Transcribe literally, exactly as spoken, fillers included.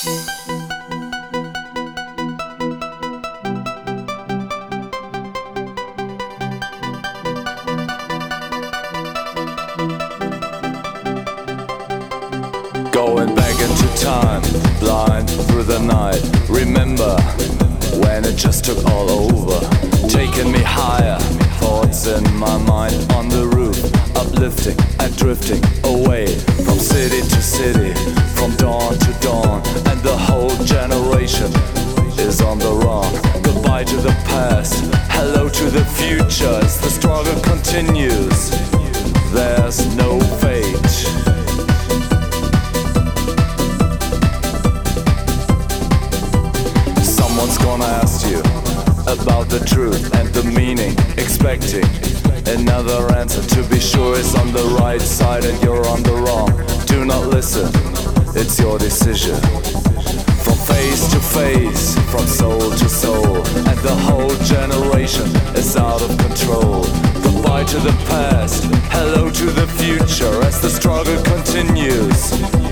Going back into time, blind through the night. Remember when it just took all over, taking me higher, thoughts in my mind on the roof, uplifting and drifting away from city to city, from dawn to dawn, and the whole generation is on the run. Goodbye to the past, hello to the future, as the struggle continues. There's no fate. Someone's gonna ask you about the truth and the meaning, expecting another answer to be sure is on the right side and you're on the wrong. Do not listen, it's your decision. From face to face, from soul to soul, and the whole generation is out of control. Goodbye to the past, hello to the future, as the struggle continues.